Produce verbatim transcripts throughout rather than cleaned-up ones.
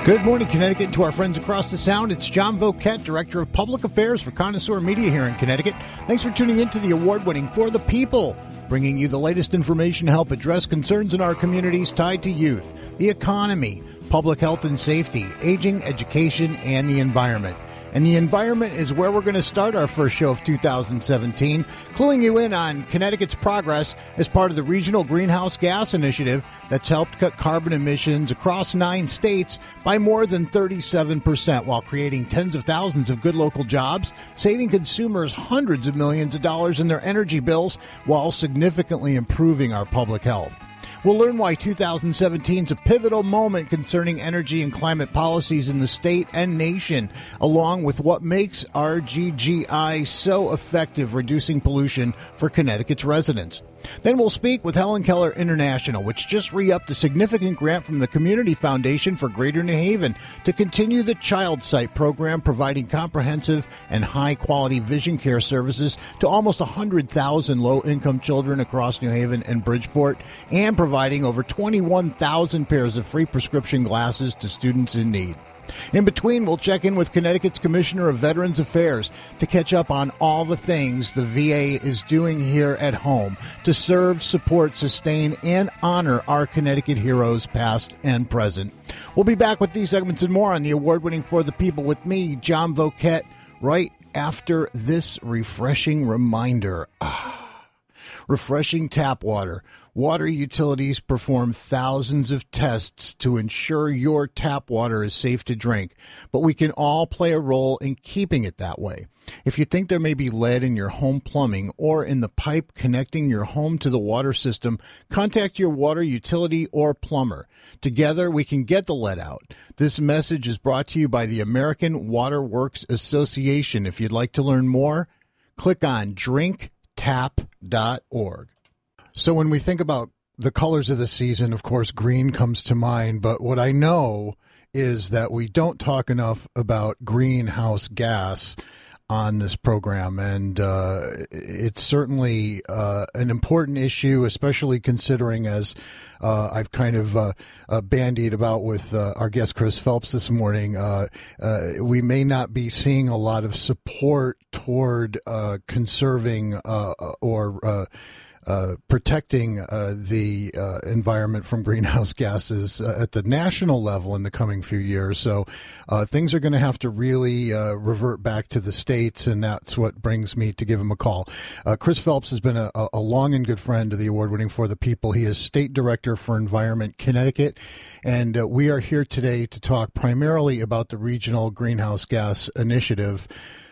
Good morning, Connecticut. To our friends across the Sound, it's John Voket, Director of Public Affairs for Connoisseur Media here in Connecticut. Thanks for tuning in to the award-winning For the People, bringing you the latest information to help address concerns in our communities tied to youth, the economy, public health and safety, aging, education, and the environment. And the environment is where we're going to start our first show of two thousand seventeen, cluing you in on Connecticut's progress as part of the Regional Greenhouse Gas Initiative that's helped cut carbon emissions across nine states by more than thirty-seven percent while creating tens of thousands of good local jobs, saving consumers hundreds of millions of dollars in their energy bills while significantly improving our public health. We'll learn why two thousand seventeen is a pivotal moment concerning energy and climate policies in the state and nation, along with what makes R G G I so effective reducing pollution for Connecticut's residents. Then we'll speak with Helen Keller International, which just re-upped a significant grant from the Community Foundation for Greater New Haven to continue the Child Sight program, providing comprehensive and high-quality vision care services to almost one hundred thousand low-income children across New Haven and Bridgeport, and providing over twenty-one thousand pairs of free prescription glasses to students in need. In between, we'll check in with Connecticut's Commissioner of Veterans Affairs to catch up on all the things the V A is doing here at home to serve, support, sustain, and honor our Connecticut heroes, past and present. We'll be back with these segments and more on the award-winning For the People with me, John Voket, right after this refreshing reminder. Ah. Refreshing tap water. Water utilities perform thousands of tests to ensure your tap water is safe to drink, but we can all play a role in keeping it that way. If you think there may be lead in your home plumbing or in the pipe connecting your home to the water system, contact your water utility or plumber. Together, we can get the lead out. This message is brought to you by the American Water Works Association. If you'd like to learn more, click on drink tap dot org. So when we think about the colors of the season, of course, green comes to mind. But what I know is that we don't talk enough about greenhouse gas on this program. And uh, it's certainly uh, an important issue, especially considering, as uh, I've kind of uh, uh, bandied about with uh, our guest Chris Phelps this morning, uh, uh, we may not be seeing a lot of support toward uh, conserving uh, or uh, Uh, protecting uh, the uh, environment from greenhouse gases uh, at the national level in the coming few years. So uh, things are going to have to really uh, revert back to the states, and that's what brings me to give him a call. Uh, Chris Phelps has been a, a long and good friend to the award-winning For the People. He is State Director for Environment Connecticut, and uh, we are here today to talk primarily about the Regional Greenhouse Gas Initiative.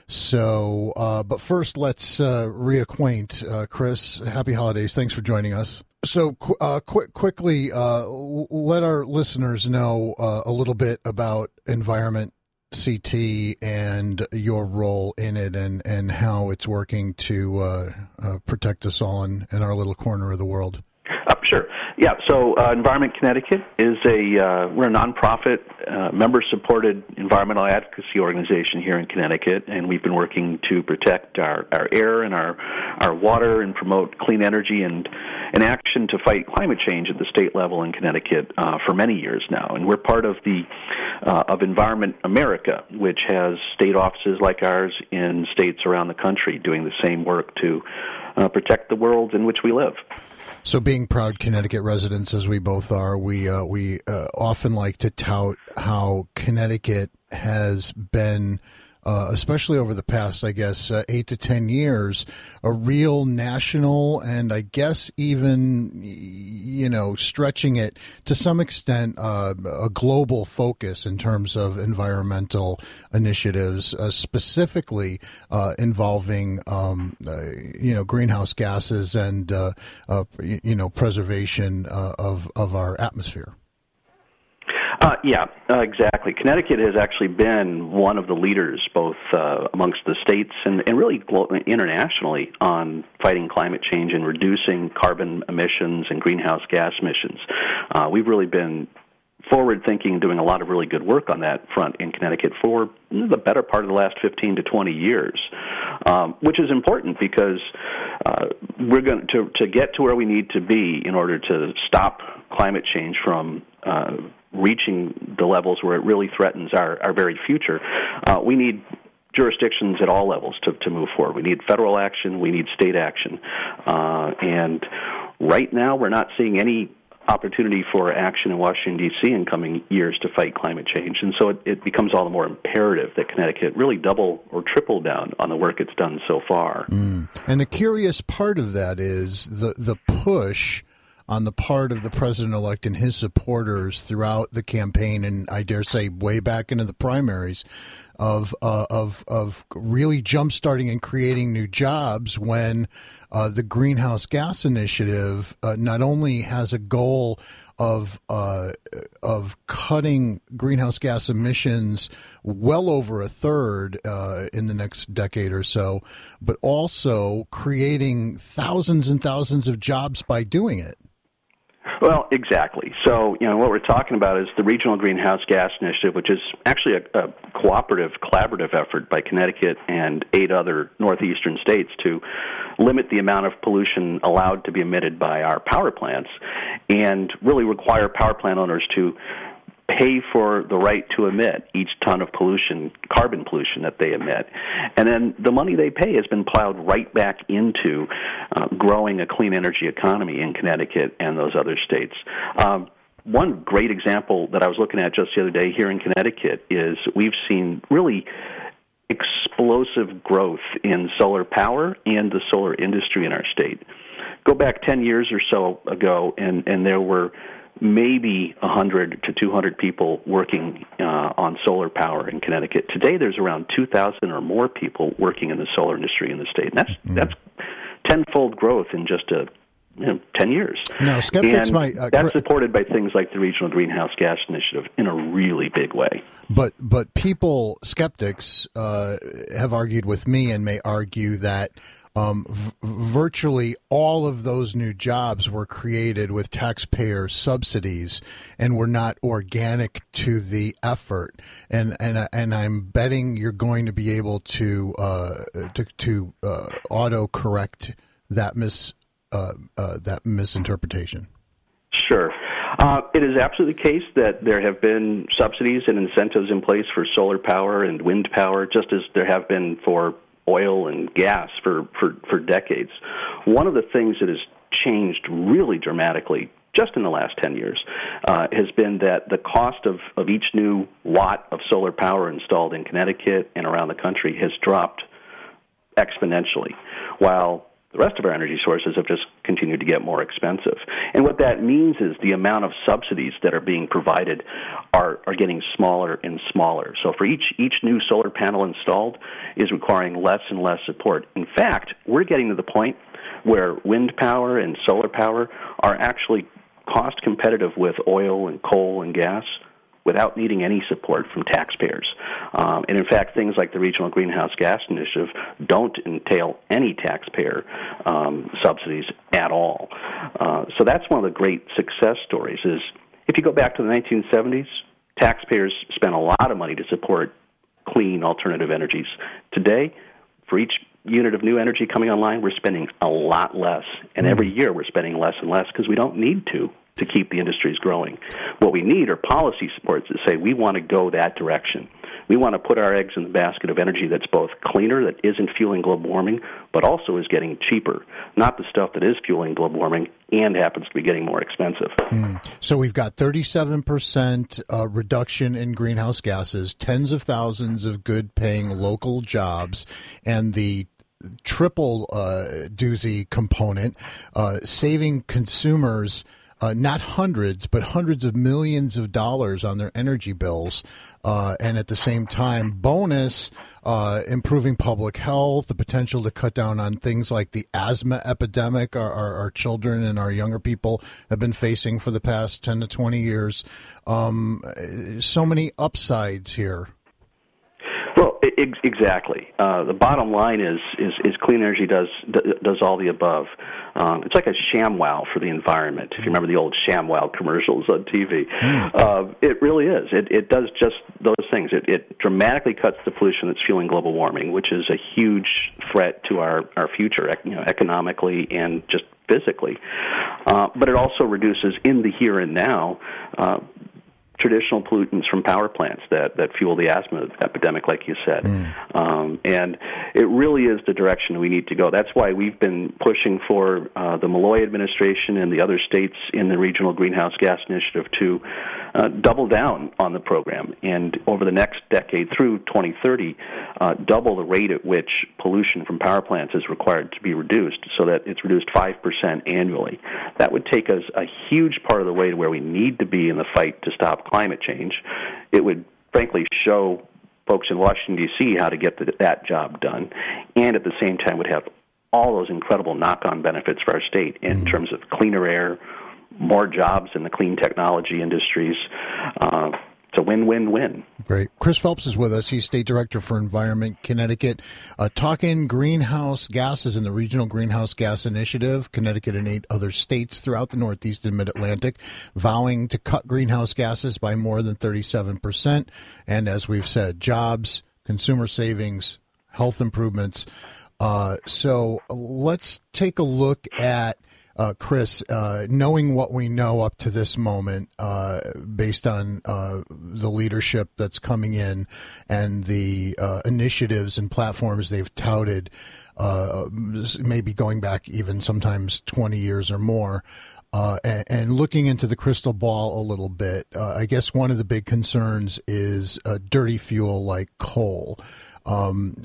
So, uh, but first, let's uh, reacquaint. Uh, Chris, happy holidays. Thanks for joining us. So, uh, quick, quickly, uh, let our listeners know uh, a little bit about Environment C T and your role in it, and, and how it's working to uh, uh, protect us all in, in our little corner of the world. Uh, sure. Yeah, so uh, Environment Connecticut is a, uh, we're a nonprofit, uh, member-supported environmental advocacy organization here in Connecticut, and we've been working to protect our, our air and our, our water and promote clean energy and, and action to fight climate change at the state level in Connecticut uh, for many years now. And we're part of the uh, of Environment America, which has state offices like ours in states around the country doing the same work to uh, protect the world in which we live. So being proud Connecticut residents, as we both are, we uh, we uh, often like to tout how Connecticut has been, uh, especially over the past, I guess, uh, eight to ten years, a real national and I guess even, you know, stretching it to some extent, uh, a global focus in terms of environmental initiatives, uh, specifically uh, involving, um, uh, you know, greenhouse gases and, uh, uh, you know, preservation uh, of, of our atmosphere. Uh, yeah, uh, exactly. Connecticut has actually been one of the leaders, both uh, amongst the states and, and really glo- internationally, on fighting climate change and reducing carbon emissions and greenhouse gas emissions. Uh, we've really been forward-thinking, doing a lot of really good work on that front in Connecticut for the better part of the last fifteen to twenty years, um, which is important because uh, we're going to to get to where we need to be in order to stop climate change from uh, reaching the levels where it really threatens our, our very future, uh, we need jurisdictions at all levels to, to move forward. We need federal action. We need state action. Uh, and right now, we're not seeing any opportunity for action in Washington, D C in coming years to fight climate change. And so it, it becomes all the more imperative that Connecticut really double or triple down on the work it's done so far. Mm. And the curious part of that is the, the push on the part of the president-elect and his supporters throughout the campaign, and I dare say way back into the primaries, of uh, of of really jump-starting and creating new jobs when uh, the Greenhouse Gas Initiative uh, not only has a goal of uh, of cutting greenhouse gas emissions well over a third uh, in the next decade or so, but also creating thousands and thousands of jobs by doing it. Well, exactly. So, you know, what we're talking about is the Regional Greenhouse Gas Initiative, which is actually a, a cooperative, collaborative effort by Connecticut and eight other northeastern states to limit the amount of pollution allowed to be emitted by our power plants and really require power plant owners to pay for the right to emit each ton of pollution, carbon pollution that they emit. And then the money they pay has been plowed right back into uh, growing a clean energy economy in Connecticut and those other states. Um, one great example that I was looking at just the other day here in Connecticut is we've seen really explosive growth in solar power and the solar industry in our state. Go back ten years or so ago, and, and there were maybe one hundred to two hundred people working uh, on solar power in Connecticut. Today, there's around two thousand or more people working in the solar industry in the state. And that's mm. that's tenfold growth in just a you know, ten years. Now, skeptics and might uh, that's supported by things like the Regional Greenhouse Gas Initiative in a really big way. But but people, skeptics, uh, have argued with me and may argue that Um, v- virtually all of those new jobs were created with taxpayer subsidies and were not organic to the effort. And and and I'm betting you're going to be able to uh, to, to uh, auto correct that mis uh, uh, that misinterpretation. Sure. Uh, it is absolutely the case that there have been subsidies and incentives in place for solar power and wind power, just as there have been for oil and gas for, for, for decades. One of the things that has changed really dramatically just in the last ten years uh, has been that the cost of, of each new watt of solar power installed in Connecticut and around the country has dropped exponentially, while the rest of our energy sources have just continued to get more expensive. And what that means is the amount of subsidies that are being provided are, are getting smaller and smaller. So for each, each new solar panel installed is requiring less and less support. In fact, we're getting to the point where wind power and solar power are actually cost competitive with oil and coal and gas without needing any support from taxpayers. Um, and in fact, things like the Regional Greenhouse Gas Initiative don't entail any taxpayer um, subsidies at all. Uh, so that's one of the great success stories is if you go back to the nineteen seventies, taxpayers spent a lot of money to support clean alternative energies. Today, for each unit of new energy coming online, we're spending a lot less. And every year we're spending less and less because we don't need to. to keep the industries growing. What we need are policy supports that say we want to go that direction. We want to put our eggs in the basket of energy that's both cleaner, that isn't fueling global warming, but also is getting cheaper, not the stuff that is fueling global warming and happens to be getting more expensive. Mm. So we've got thirty-seven percent uh, reduction in greenhouse gases, tens of thousands of good-paying local jobs, and the triple uh, doozy component, uh, saving consumers Uh, not hundreds, but hundreds of millions of dollars on their energy bills. Uh, and at the same time, bonus, uh, improving public health, the potential to cut down on things like the asthma epidemic our, our, our children and our younger people have been facing for the past ten to twenty years. Um, so many upsides here. Well, ex- exactly. Uh, the bottom line is, is, is clean energy does does all the above. Um, it's like a ShamWow for the environment. If you remember the old ShamWow commercials on T V, mm. uh, it really is. It, it does just those things. It, it dramatically cuts the pollution that's fueling global warming, which is a huge threat to our, our future, you know, economically and just physically. Uh, but it also reduces in the here and now Uh, traditional pollutants from power plants that, that fuel the asthma epidemic, like you said. Mm. Um, and it really is the direction we need to go. That's why we've been pushing for uh, the Malloy administration and the other states in the Regional Greenhouse Gas Initiative to uh, double down on the program, and over the next decade through twenty thirty, uh, double the rate at which pollution from power plants is required to be reduced, so that it's reduced five percent annually. That would take us a huge part of the way to where we need to be in the fight to stop climate change. It would, frankly, show folks in Washington, D C how to get the, that job done, and at the same time would have all those incredible knock-on benefits for our state in mm-hmm. terms of cleaner air, more jobs in the clean technology industries. Uh, it's a win-win-win. Great. Chris Phelps is with us. He's State Director for Environment Connecticut. Uh, talking greenhouse gases in the Regional Greenhouse Gas Initiative. Connecticut and eight other states throughout the Northeast and Mid-Atlantic vowing to cut greenhouse gases by more than thirty-seven percent. And as we've said, jobs, consumer savings, health improvements. Uh, so let's take a look at Uh, Chris, uh, knowing what we know up to this moment, uh, based on uh, the leadership that's coming in and the uh, initiatives and platforms they've touted, uh, maybe going back even sometimes twenty years or more, uh, and, and looking into the crystal ball a little bit, uh, I guess one of the big concerns is uh, dirty fuel like coal. Um,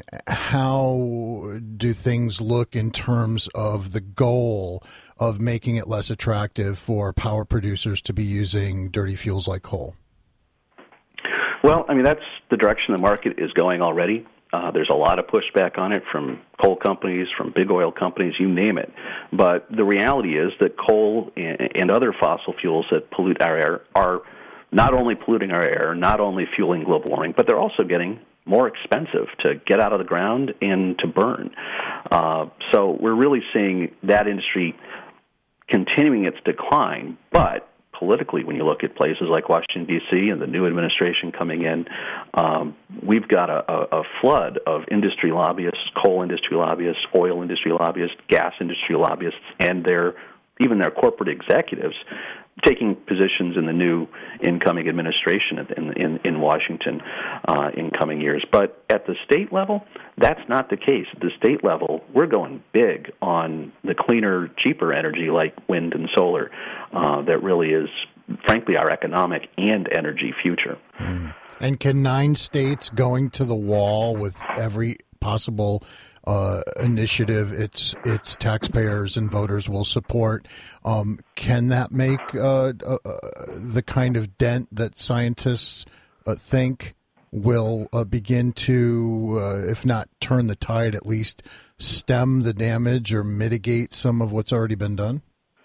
how do things look in terms of the goal of making it less attractive for power producers to be using dirty fuels like coal? Well, I mean, that's the direction the market is going already. Uh, there's a lot of pushback on it from coal companies, from big oil companies, you name it. But the reality is that coal and, and other fossil fuels that pollute our air are not only polluting our air, not only fueling global warming, but they're also getting more expensive to get out of the ground and to burn. Uh, so we're really seeing that industry continuing its decline. But politically, when you look at places like Washington, D C and the new administration coming in, um, we've got a, a, a flood of industry lobbyists, coal industry lobbyists, oil industry lobbyists, gas industry lobbyists, and their even their corporate executives taking positions in the new incoming administration in, in, in Washington uh, in coming years. But at the state level, that's not the case. At the state level, we're going big on the cleaner, cheaper energy like wind and solar uh, that really is, frankly, our economic and energy future. Mm. And can nine states going to the wall with every possible uh, initiative its its taxpayers and voters will support, um, can that make uh, uh, the kind of dent that scientists uh, think will uh, begin to, uh, if not turn the tide, at least stem the damage or mitigate some of what's already been done?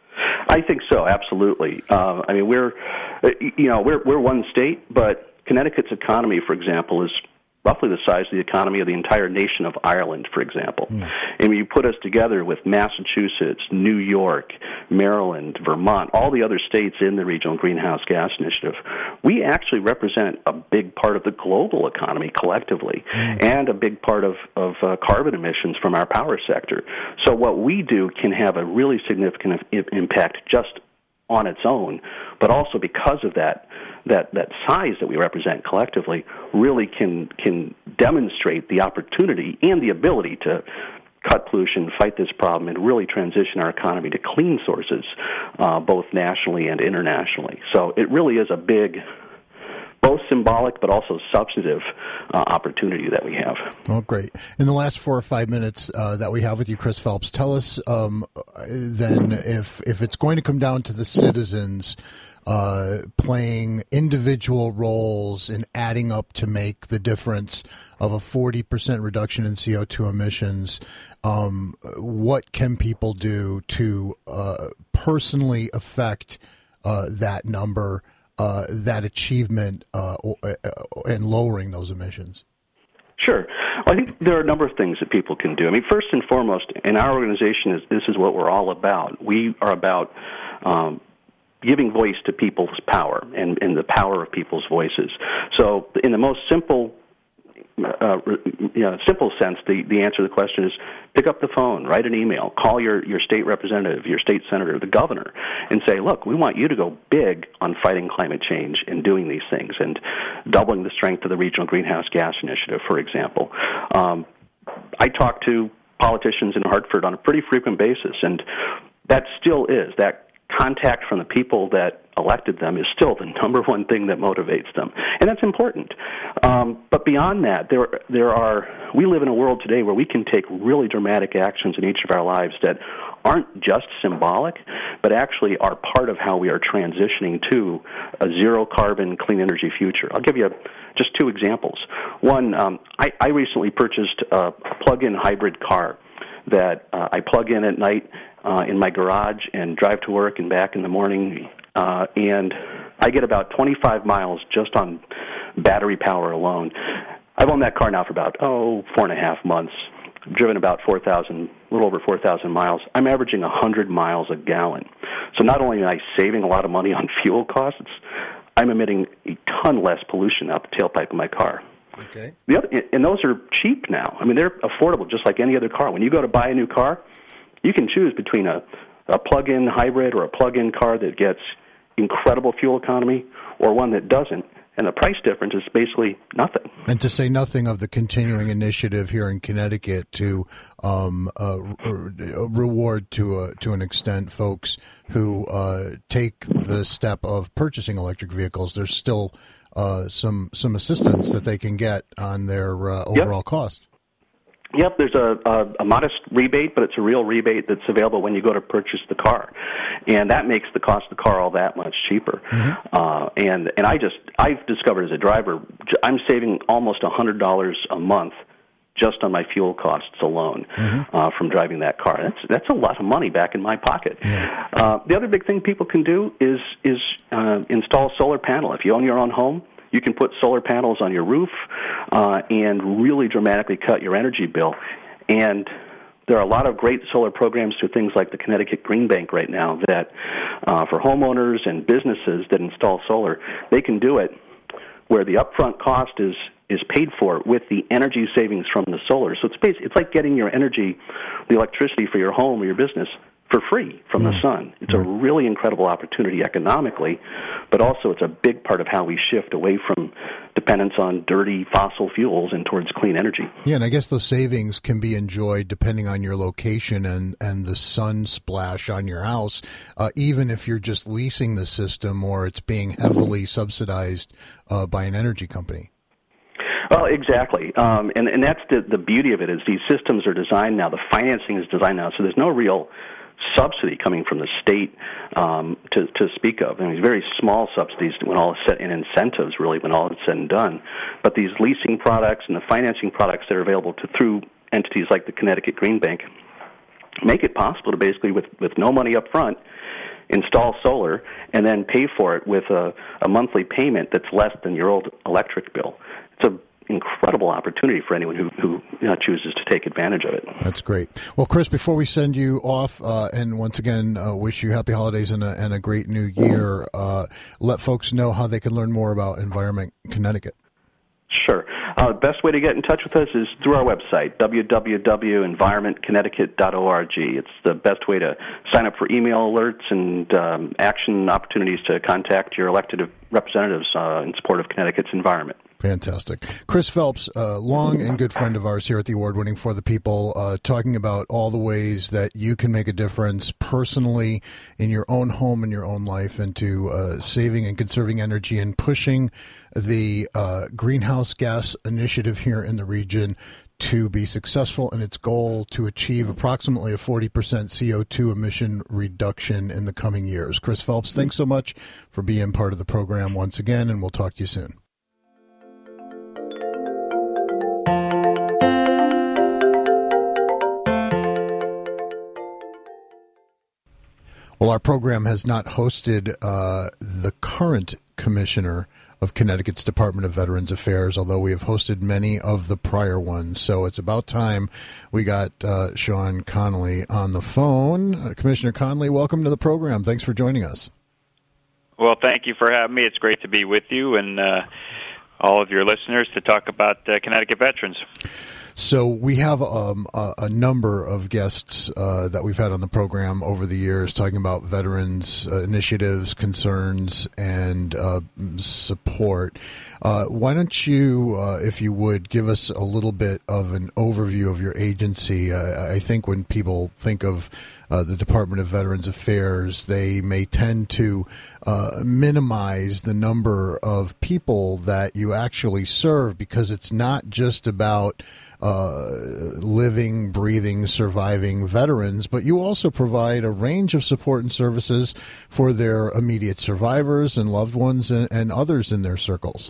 I think so, absolutely. Uh, I mean, we're you know we're we're one state, but Connecticut's economy, for example, is roughly the size of the economy of the entire nation of Ireland, for example. Mm. And when you put us together with Massachusetts, New York, Maryland, Vermont, all the other states in the Regional Greenhouse Gas Initiative, we actually represent a big part of the global economy collectively mm. and a big part of, of uh, carbon emissions from our power sector. So what we do can have a really significant impact just on its own, but also because of that that that size that we represent collectively really can can demonstrate the opportunity and the ability to cut pollution, fight this problem, and really transition our economy to clean sources, uh, both nationally and internationally. So it really is a big, both symbolic but also substantive uh, opportunity that we have. Oh, great. In the last four or five minutes uh, that we have with you, Chris Phelps, tell us um, then if if it's going to come down to the citizens uh, playing individual roles in adding up to make the difference of a forty percent reduction in C O two emissions, um, what can people do to uh, personally affect uh, that number, Uh, that achievement uh, and lowering those emissions? Sure. Well, I think there are a number of things that people can do. I mean, first and foremost, in our organization, is this is what we're all about. We are about um, giving voice to people's power and, and the power of people's voices. So in the most simple uh, you know, simple sense, the, the answer to the question is pick up the phone, write an email, call your, your state representative, your state senator, the governor, and say, look, we want you to go big on fighting climate change and doing these things and doubling the strength of the Regional Greenhouse Gas Initiative, for example. Um, I talk to politicians in Hartford on a pretty frequent basis, and that still is, that contact from the people that elected them is still the number one thing that motivates them, and that's important. Um, but beyond that, there there are we live in a world today where we can take really dramatic actions in each of our lives that aren't just symbolic, but actually are part of how we are transitioning to a zero-carbon, clean energy future. I'll give you just two examples. One, um, I, I recently purchased a plug-in hybrid car that uh, I plug in at night uh, in my garage and drive to work and back in the morning, uh, and I get about twenty-five miles just on battery power alone. I've owned that car now for about, oh, four and a half months. I've driven about four thousand, a little over four thousand miles. I'm averaging one hundred miles a gallon. So not only am I saving a lot of money on fuel costs, I'm emitting a ton less pollution out the tailpipe of my car. Okay. The other, and those are cheap now. I mean, they're affordable just like any other car. When you go to buy a new car, you can choose between a, a plug-in hybrid or a plug-in car that gets incredible fuel economy or one that doesn't. And the price difference is basically nothing. And to say nothing of the continuing initiative here in Connecticut to um, uh, re- reward to a, to an extent folks who uh, take the step of purchasing electric vehicles. There's still uh, some some assistance that they can get on their uh, overall yep. cost. Yep, there's a, a, a modest rebate, but it's a real rebate that's available when you go to purchase the car, and that makes the cost of the car all that much cheaper. Mm-hmm. Uh, and and I just I've discovered as a driver, I'm saving almost a hundred dollars a month just on my fuel costs alone mm-hmm. uh, from driving that car. That's that's a lot of money back in my pocket. Yeah. Uh, the other big thing people can do is is uh, install a solar panel. If you own your own home, you can put solar panels on your roof uh, and really dramatically cut your energy bill. And there are a lot of great solar programs through things like the Connecticut Green Bank right now that uh, for homeowners and businesses that install solar, they can do it where the upfront cost is is paid for with the energy savings from the solar. So it's basically, it's like getting your energy, the electricity for your home or your business for free from mm. the sun. It's mm. a really incredible opportunity economically, but also it's a big part of how we shift away from dependence on dirty fossil fuels and towards clean energy. Yeah, and I guess those savings can be enjoyed depending on your location and, and the sun splash on your house, uh, even if you're just leasing the system or it's being heavily subsidized uh, by an energy company. Well, exactly, um, and, and that's the, the beauty of it is these systems are designed now, the financing is designed now, so there's no real subsidy coming from the state um, to, to speak of. I mean, very small subsidies when all is said, and incentives really when all is said and done. But these leasing products and the financing products that are available to through entities like the Connecticut Green Bank make it possible to basically, with, with no money up front, install solar and then pay for it with a, a monthly payment that's less than your old electric bill. It's a incredible opportunity for anyone who, who you know, chooses to take advantage of it. That's great. Well, Chris, before we send you off, uh, and once again, uh, wish you happy holidays and a, and a great new year, uh, let folks know how they can learn more about Environment Connecticut. Sure. Uh, the best way to get in touch with us is through our website, w w w dot environment connecticut dot org. It's the best way to sign up for email alerts and um, action opportunities to contact your elected representatives uh, in support of Connecticut's environment. Fantastic. Chris Phelps, uh, long and good friend of ours here at the Award-winning For the People, uh, talking about all the ways that you can make a difference personally in your own home and your own life into uh, saving and conserving energy and pushing the uh, greenhouse gas initiative here in the region to be successful in its goal to achieve approximately a forty percent C O two emission reduction in the coming years. Chris Phelps, thanks so much for being part of the program once again, and we'll talk to you soon. Well, our program has not hosted uh, the current commissioner of Connecticut's Department of Veterans Affairs, although we have hosted many of the prior ones. So it's about time we got uh, Sean Connolly on the phone. Uh, Commissioner Connolly, welcome to the program. Thanks for joining us. Well, thank you for having me. It's great to be with you, and uh, all of your listeners to talk about uh, Connecticut veterans. So we have um, a, a number of guests uh, that we've had on the program over the years talking about veterans uh, initiatives, concerns, and uh, support. Uh, why don't you, uh, if you would, give us a little bit of an overview of your agency? Uh, I think when people think of uh, the Department of Veterans Affairs, they may tend to uh, minimize the number of people that you actually serve, because it's not just about Uh, living, breathing, surviving veterans, but you also provide a range of support and services for their immediate survivors and loved ones and, and others in their circles.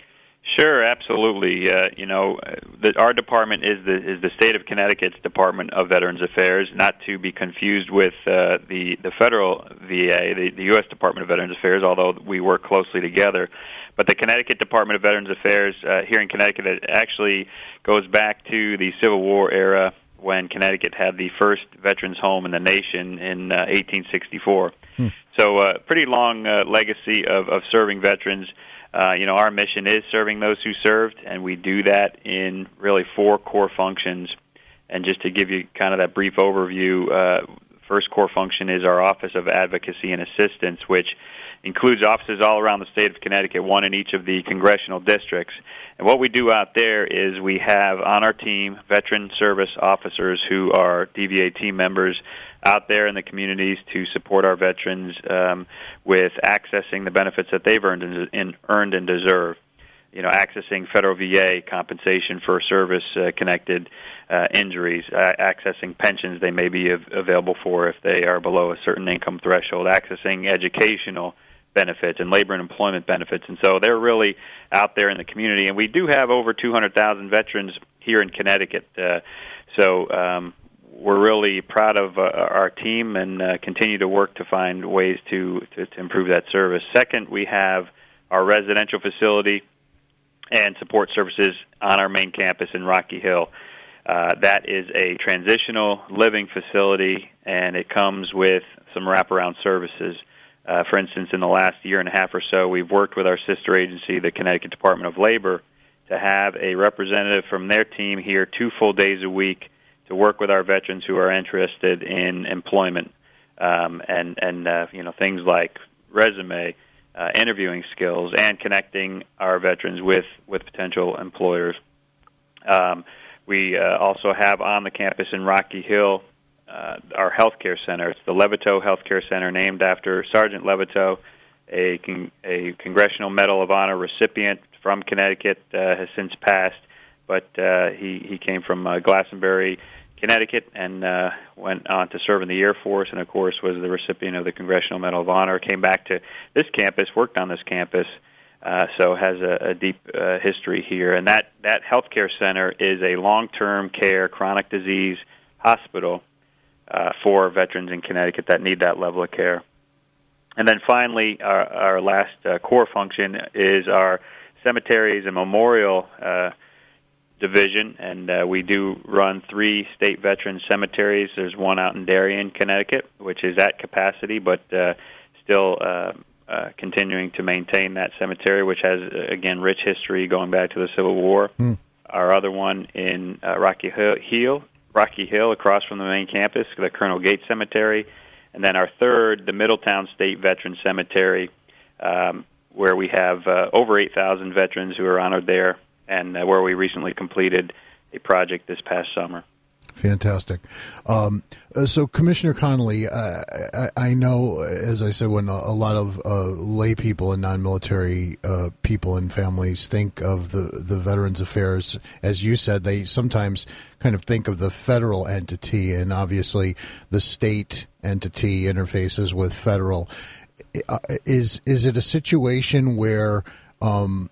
Sure, absolutely. Uh, you know, the, our department is the is the state of Connecticut's Department of Veterans Affairs, not to be confused with uh, the the federal V A, the, the U S Department of Veterans Affairs, although we work closely together. But the Connecticut Department of Veterans Affairs uh, here in Connecticut, it actually goes back to the Civil War era, when Connecticut had the first veterans home in the nation in uh, eighteen sixty-four. Hmm. So a uh, pretty long uh, legacy of, of serving veterans. Uh, you know, our mission is serving those who served, and we do that in really four core functions. And just to give you kind of that brief overview, uh, first core function is our Office of Advocacy and Assistance, which includes offices all around the state of Connecticut, one in each of the congressional districts. And what we do out there is we have on our team veteran service officers who are D V A team members out there in the communities to support our veterans um, with accessing the benefits that they've earned and, and earned and deserve. You know, accessing federal V A compensation for service-connected uh, uh, injuries, uh, accessing pensions they may be av- available for if they are below a certain income threshold, accessing educational benefits and labor and employment benefits. And so they're really out there in the community. And we do have over two hundred thousand veterans here in Connecticut. Uh, so um, we're really proud of uh, our team and uh, continue to work to find ways to, to, to improve that service. Second, we have our residential facility and support services on our main campus in Rocky Hill. Uh, that is a transitional living facility, and it comes with some wraparound services. Uh, for instance, in the last year and a half or so, we've worked with our sister agency, the Connecticut Department of Labor, to have a representative from their team here two full days a week to work with our veterans who are interested in employment um, and, and uh, you know, things like resume, uh, interviewing skills, and connecting our veterans with, with potential employers. Um, we uh, also have on the campus in Rocky Hill Uh, our healthcare center. It's the Levitow Healthcare Center, named after Sergeant Levitow, a con- a Congressional Medal of Honor recipient from Connecticut, uh, has since passed, but uh, he, he came from uh, Glastonbury, Connecticut, and uh, went on to serve in the Air Force, and of course was the recipient of the Congressional Medal of Honor, came back to this campus, worked on this campus, uh, so has a, a deep uh, history here. And that, that healthcare center is a long-term care, chronic disease hospital Uh, for veterans in Connecticut that need that level of care. And then finally, our, our last uh, core function is our cemeteries and memorial uh, division, and uh, we do run three state veteran cemeteries. There's one out in Darien, Connecticut, which is at capacity, but uh, still uh, uh, continuing to maintain that cemetery, which has, again, rich history going back to the Civil War. Hmm. Our other one in uh, Rocky Hill, Rocky Hill, across from the main campus, the Colonel Gates Cemetery, and then our third, the Middletown State Veteran Cemetery, um, where we have uh, over eight thousand veterans who are honored there, and uh, where we recently completed a project this past summer. Fantastic. Um, so, Commissioner Connolly, uh, I, I know, as I said, when a, a lot of uh, lay people and non-military uh, people and families think of the, the Veterans Affairs, as you said, they sometimes kind of think of the federal entity, and obviously the state entity interfaces with federal. Is, is it a situation where um,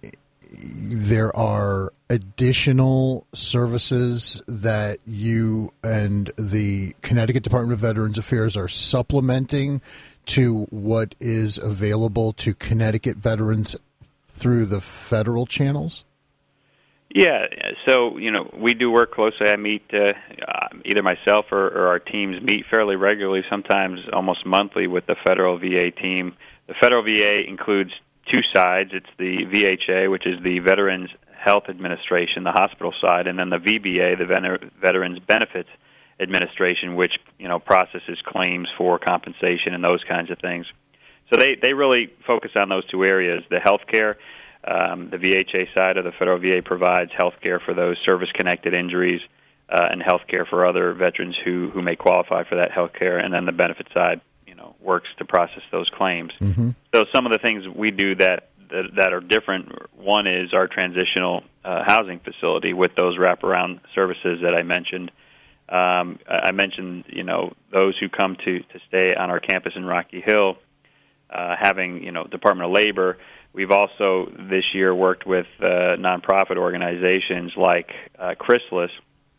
there are additional services that you and the Connecticut Department of Veterans Affairs are supplementing to what is available to Connecticut veterans through the federal channels? Yeah, so, you know, we do work closely. I meet, uh, either myself or, or our teams meet fairly regularly, sometimes almost monthly, with the federal V A team. The federal V A includes two sides. It's the V H A, which is the Veterans Health Administration, the hospital side, and then the V B A, the Veterans Benefits Administration, which, you know, processes claims for compensation and those kinds of things. So they, they really focus on those two areas. The health care, um, the V H A side of the federal V A provides health care for those service-connected injuries uh, and health care for other veterans who, who may qualify for that health care. And then the benefit side, you know, works to process those claims. Mm-hmm. So some of the things we do that, that, that are different, one is our transitional uh, housing facility with those wraparound services that I mentioned. Um, I mentioned, you know, those who come to, to stay on our campus in Rocky Hill, uh, having, you know, Department of Labor. We've also this year worked with uh, nonprofit organizations like uh, Chrysalis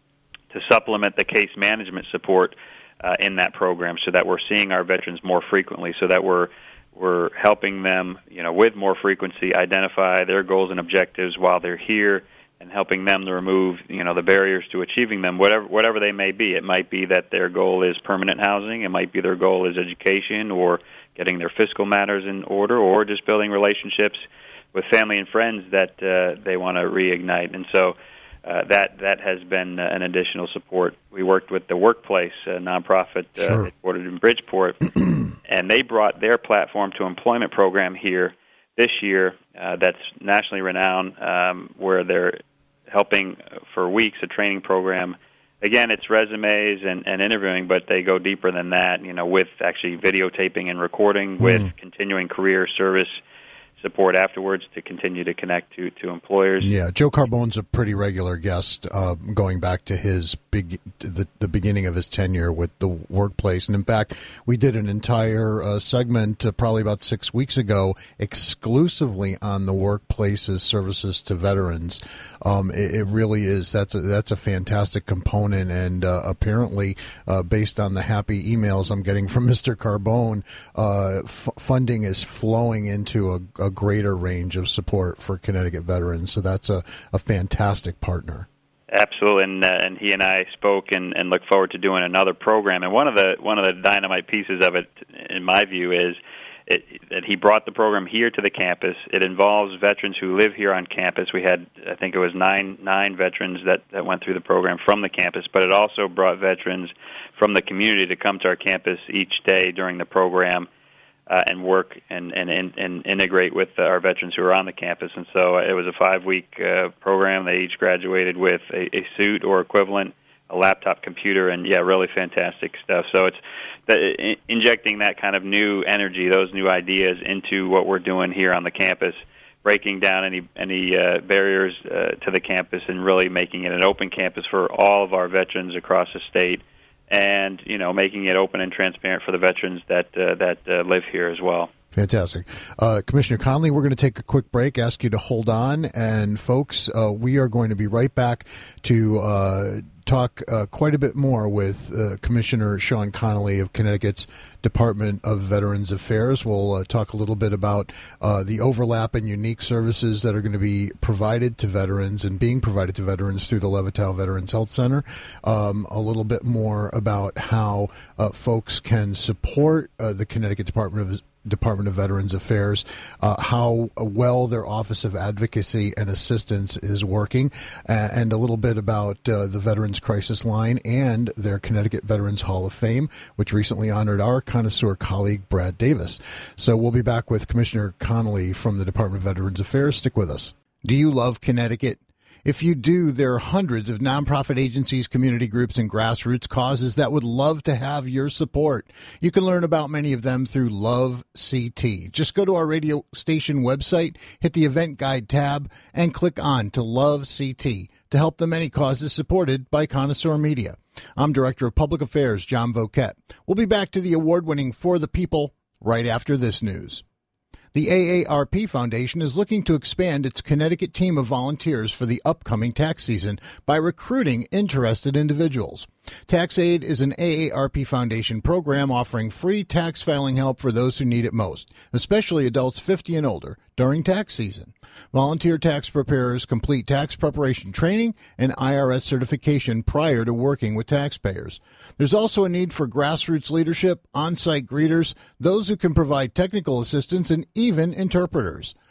to supplement the case management support uh, in that program, so that we're seeing our veterans more frequently, so that we're we're helping them, you know, with more frequency, identify their goals and objectives while they're here, and helping them to remove, you know, the barriers to achieving them, whatever whatever they may be. It might be that their goal is permanent housing. It might be their goal is education or getting their fiscal matters in order, or just building relationships with family and friends that uh, they want to reignite. And so uh, that that has been uh, an additional support. We worked with the Workplace, a nonprofit uh, sure. headquartered in Bridgeport, and they brought their platform to employment program here this year uh, that's nationally renowned, um, where they're helping for weeks, a training program. Again, it's resumes and, and interviewing, but they go deeper than that, you know, with actually videotaping and recording, mm. with continuing career service support afterwards to continue to connect to, to employers. Yeah, Joe Carbone's a pretty regular guest, uh, going back to his big the, the beginning of his tenure with the Workplace. And in fact, we did an entire uh, segment uh, probably about six weeks ago exclusively on the Workplace's services to veterans. Um, it, it really is. That's a, that's a fantastic component. And uh, apparently, uh, based on the happy emails I'm getting from Mister Carbone, uh, f- funding is flowing into a, a greater range of support for Connecticut veterans. So that's a, a fantastic partner. Absolutely, and, uh, and he and I spoke and, and look forward to doing another program. And one of the one of the dynamite pieces of it, in my view, is it, that he brought the program here to the campus. It involves veterans who live here on campus. We had, I think it was nine nine veterans that, that went through the program from the campus, but it also brought veterans from the community to come to our campus each day during the program. Uh, and work and, and, and integrate with our veterans who are on the campus. And so it was a five-week uh, program. They each graduated with a, a suit or equivalent, a laptop computer, and, yeah, really fantastic stuff. So it's the, injecting that kind of new energy, those new ideas into what we're doing here on the campus, breaking down any, any uh, barriers uh, to the campus and really making it an open campus for all of our veterans across the state, and, you know, making it open and transparent for the veterans that uh, that uh, live here as well. Fantastic. Uh, Commissioner Connolly, we're going to take a quick break, ask you to hold on. And, folks, uh, we are going to be right back to uh, talk uh, quite a bit more with uh, Commissioner Sean Connolly of Connecticut's Department of Veterans Affairs. We'll uh, talk a little bit about uh, the overlap and unique services that are going to be provided to veterans and being provided to veterans through the Levittown Veterans Health Center. Um, a little bit more about how uh, folks can support uh, the Connecticut Department of Department of Veterans Affairs, uh, how well their Office of Advocacy and Assistance is working, uh, and a little bit about uh, the Veterans Crisis Line and their Connecticut Veterans Hall of Fame, which recently honored our connoisseur colleague, Brad Davis. So we'll be back with Commissioner Connolly from the Department of Veterans Affairs. Stick with us. Do you love Connecticut? If you do, there are hundreds of nonprofit agencies, community groups, and grassroots causes that would love to have your support. You can learn about many of them through Love C T. Just go to our radio station website, hit the event guide tab, and click on to Love C T to help the many causes supported by Connoisseur Media. I'm Director of Public Affairs, John Voquette. We'll be back to the award-winning For the People right after this news. The A A R P Foundation is looking to expand its Connecticut team of volunteers for the upcoming tax season by recruiting interested individuals. TaxAid is an A A R P Foundation program offering free tax filing help for those who need it most, especially adults fifty and older, during tax season. Volunteer tax preparers complete tax preparation training and I R S certification prior to working with taxpayers. There's also a need for grassroots leadership, on-site greeters, those who can provide technical assistance, and even interpreters.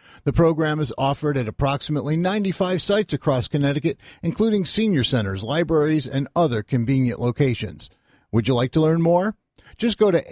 The program is offered at approximately ninety-five sites across Connecticut, including senior centers, libraries, and other convenient locations. Would you like to learn more? Just go to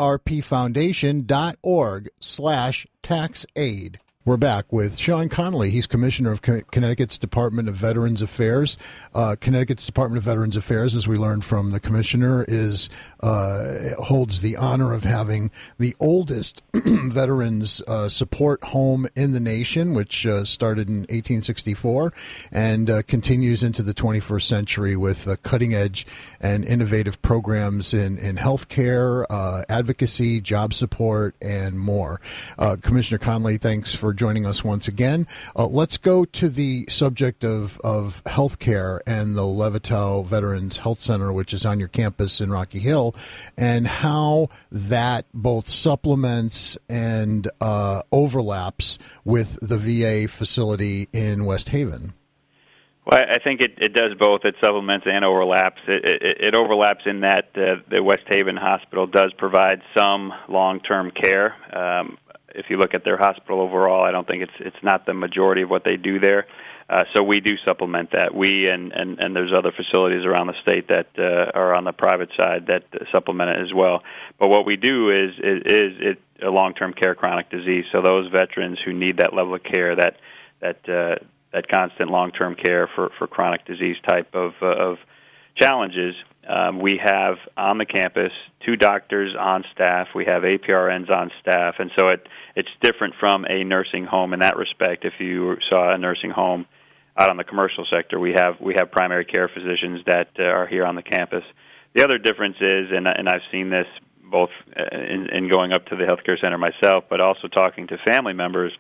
aarpfoundation.org slash tax aid. We're back with Sean Connolly. He's Commissioner of Connecticut's Department of Veterans Affairs. Uh, Connecticut's Department of Veterans Affairs, as we learned from the Commissioner, is uh, holds the honor of having the oldest veterans uh, support home in the nation, which uh, started in eighteen sixty-four and uh, continues into the twenty-first century with uh, cutting-edge and innovative programs in, in health care, uh, advocacy, job support, and more. Uh, Commissioner Connolly, thanks for joining us once again. Uh, let's go to the subject of, of health care and the Levittow Veterans Health Center, which is on your campus in Rocky Hill, and how that both supplements and uh, overlaps with the V A facility in West Haven. Well, I think it, it does both. It supplements and overlaps. It, it, it overlaps in that uh, the West Haven Hospital does provide some long-term care. Um, If you look at their hospital overall, I don't think it's it's not the majority of what they do there. Uh, so we do supplement that. We and, and, and there's other facilities around the state that uh, are on the private side that uh, supplement it as well. But what we do is is, is it a long-term care chronic disease. So those veterans who need that level of care, that that uh, that constant long-term care for, for chronic disease type of uh, of challenges. Um, we have on the campus two doctors on staff. We have A P R Ns on staff, and so it it's different from a nursing home in that respect. If you saw a nursing home out on the commercial sector, we have we have primary care physicians that uh, are here on the campus. The other difference is, and, and I've seen this both in, in going up to the healthcare center myself, but also talking to family members,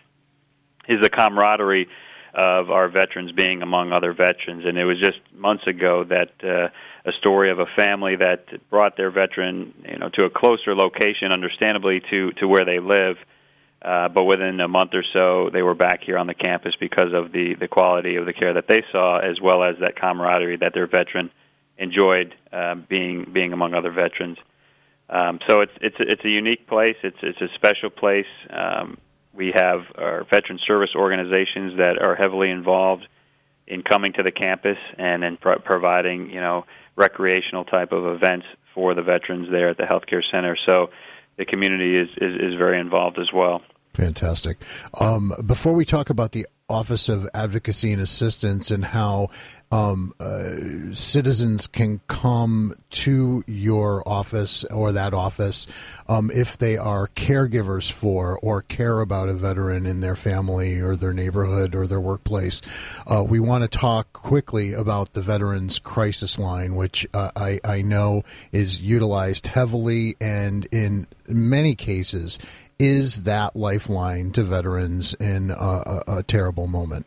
is the camaraderie of our veterans being among other veterans. And it was just months ago that uh, a story of a family that brought their veteran, you know, to a closer location, understandably, to, to where they live. Uh, but within a month or so, they were back here on the campus because of the, the quality of the care that they saw, as well as that camaraderie that their veteran enjoyed uh, being being among other veterans. Um, so it's it's it's a unique place. It's it's a special place. Um, we have our veteran service organizations that are heavily involved in coming to the campus and in pro- providing, you know, recreational type of events for the veterans there at the healthcare center. So the community is, is, is very involved as well. Fantastic. Um, before we talk about the Office of Advocacy and Assistance and how um, uh, citizens can come to your office or that office um, if they are caregivers for or care about a veteran in their family or their neighborhood or their workplace, uh, we want to talk quickly about the Veterans Crisis Line, which uh, I, I know is utilized heavily and in many cases is that lifeline to veterans in a, a, a terrible moment.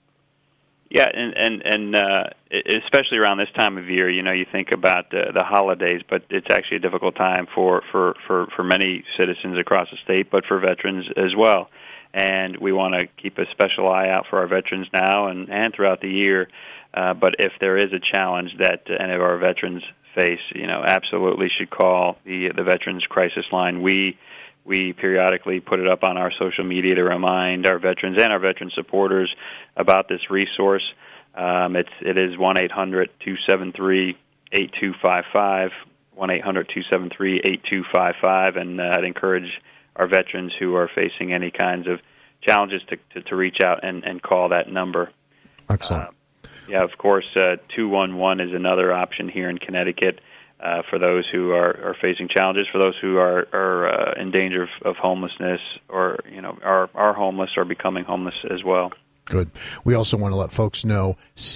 Yeah, and and, and uh, especially around this time of year, you know, you think about uh, the holidays, but it's actually a difficult time for, for, for, for many citizens across the state, but for veterans as well. And we want to keep a special eye out for our veterans now and, and throughout the year. Uh, but if there is a challenge that any of our veterans face, you know, absolutely should call the the Veterans Crisis Line. We We periodically put it up on our social media to remind our veterans and our veteran supporters about this resource. Um, it's it is one eight hundred two seven three eight two five five, one eight hundred two seven three eight two five five, and uh, I'd encourage our veterans who are facing any kinds of challenges to to, to reach out and, and call that number. Excellent. Uh, yeah, of course, uh, two one one is another option here in Connecticut. Uh, for those who are, are facing challenges, for those who are, are uh, in danger of, of homelessness or, you know, are, are homeless or becoming homeless as well. Good. We also want to let folks know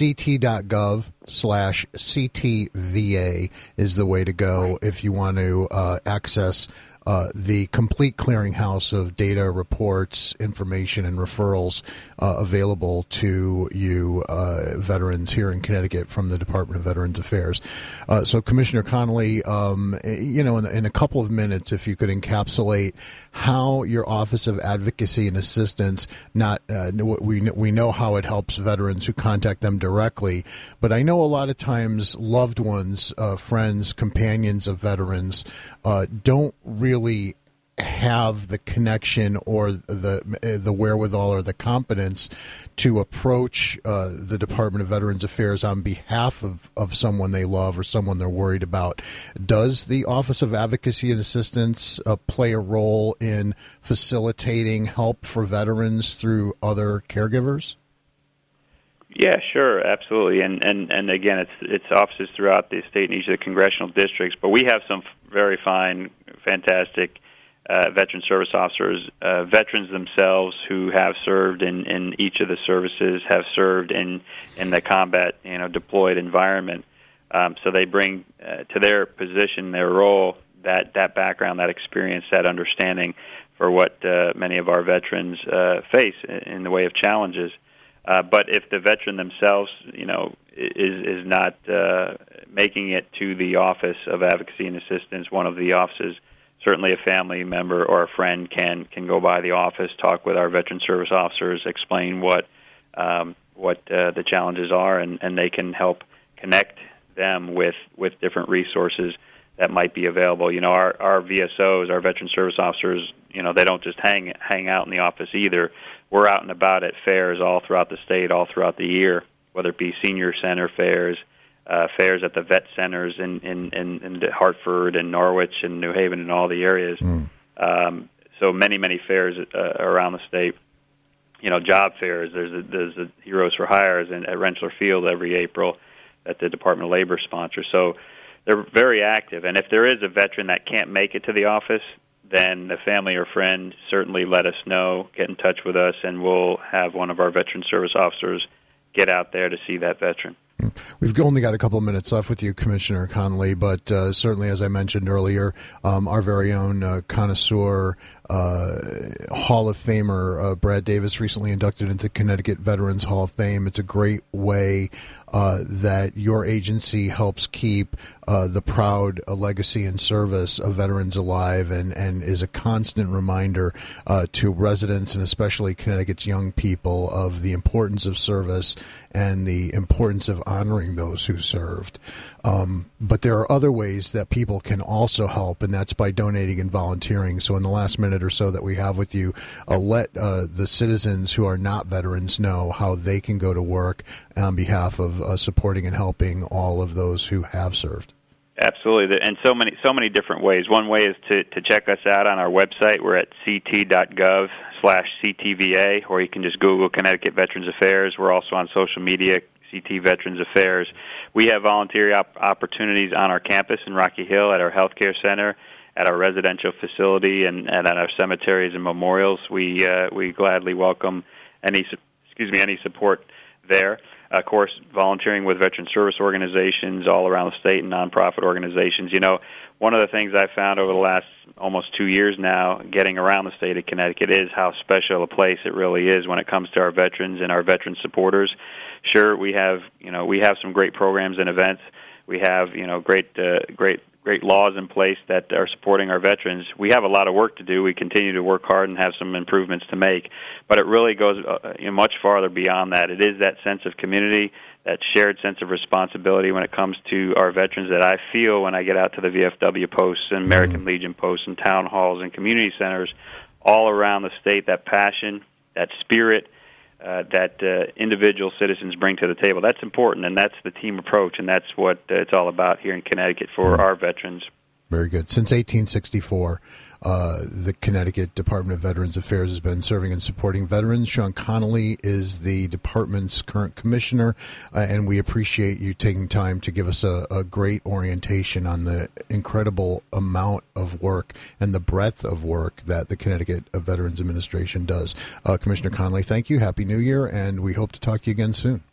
ct.gov slash ctva is the way to go if you want to uh, access uh, the complete clearinghouse of data, reports, information, and referrals uh, available to you uh, veterans here in Connecticut from the Department of Veterans Affairs. Uh, so, Commissioner Connolly, um, you know, in, in a couple of minutes, if you could encapsulate how your Office of Advocacy and Assistance, not uh, we we know how it helps veterans who contact them directly, but I know a lot of times loved ones, uh, friends, companions of veterans uh, don't really have the connection or the the wherewithal or the competence to approach uh, the Department of Veterans Affairs on behalf of, of someone they love or someone they're worried about. Does the Office of Advocacy and Assistance uh, play a role in facilitating help for veterans through other caregivers? Yeah, sure, absolutely, and and and again, it's it's offices throughout the state and each of the congressional districts. But we have some very fine, fantastic uh, veteran service officers, uh, veterans themselves who have served in, in each of the services, have served in in the combat, you know, deployed environment. Um, so they bring uh, to their position, their role, that that background, that experience, that understanding for what uh, many of our veterans uh, face in the way of challenges. Uh, but if the veteran themselves, you know, is is not uh, making it to the Office of Advocacy and Assistance, one of the offices, certainly a family member or a friend can can go by the office, talk with our veteran service officers, explain what um, what uh, the challenges are, and, and they can help connect them with, with different resources that might be available. You know, our, our V S Os, our veteran service officers, you know, they don't just hang hang out in the office either. We're out and about at fairs all throughout the state, all throughout the year, whether it be senior center fairs, uh, fairs at the vet centers in, in, in, in Hartford and Norwich and New Haven and all the areas. Mm. Um, so many, many fairs uh, around the state. You know, job fairs. There's a, there's a Heroes for Hires in, at Rentschler Field every April that the Department of Labor sponsors. So they're very active. And if there is a veteran that can't make it to the office, then the family or friend certainly let us know, get in touch with us, and we'll have one of our veteran service officers get out there to see that veteran. We've only got a couple of minutes left with you, Commissioner Connolly, but uh, certainly, as I mentioned earlier, um, our very own uh, connoisseur, uh, Hall of Famer uh, Brad Davis recently inducted into Connecticut Veterans Hall of Fame. It's a great way uh, that your agency helps keep uh, the proud uh, legacy and service of veterans alive, and, and is a constant reminder uh, to residents and especially Connecticut's young people of the importance of service and the importance of honoring those who served. Um, but there are other ways that people can also help, and that's by donating and volunteering. So in the last minute or so that we have with you, uh, let uh, the citizens who are not veterans know how they can go to work on behalf of uh, supporting and helping all of those who have served. Absolutely, and so many so many different ways. One way is to, to check us out on our website. We're at ct.gov slash CTVA, or you can just Google Connecticut Veterans Affairs. We're also on social media, C T Veterans Affairs. We have volunteer op- opportunities on our campus in Rocky Hill, at our healthcare center, at our residential facility, and, and at our cemeteries and memorials. We uh, we gladly welcome any excuse me any support there. Of course, volunteering with veteran service organizations all around the state and nonprofit organizations. You know, one of the things I've found over the last almost two years now, getting around the state of Connecticut, is how special a place it really is when it comes to our veterans and our veteran supporters. Sure, we have you know we have some great programs and events. We have you know great uh, great great laws in place that are supporting our veterans. We have a lot of work to do. We continue to work hard and have some improvements to make, but it really goes uh, you know, much farther beyond that. It is that sense of community, that shared sense of responsibility when it comes to our veterans that I feel when I get out to the V F W posts and American mm-hmm. Legion posts and town halls and community centers all around the state, that passion, that spirit, Uh, that uh, individual citizens bring to the table. That's important, and that's the team approach, and that's what uh, it's all about here in Connecticut for our veterans. Very good. Since eighteen sixty-four, uh, the Connecticut Department of Veterans Affairs has been serving and supporting veterans. Sean Connolly is the department's current commissioner, uh, and we appreciate you taking time to give us a, a great orientation on the incredible amount of work and the breadth of work that the Connecticut Veterans Administration does. Uh, Commissioner Connolly, thank you. Happy New Year, and we hope to talk to you again soon.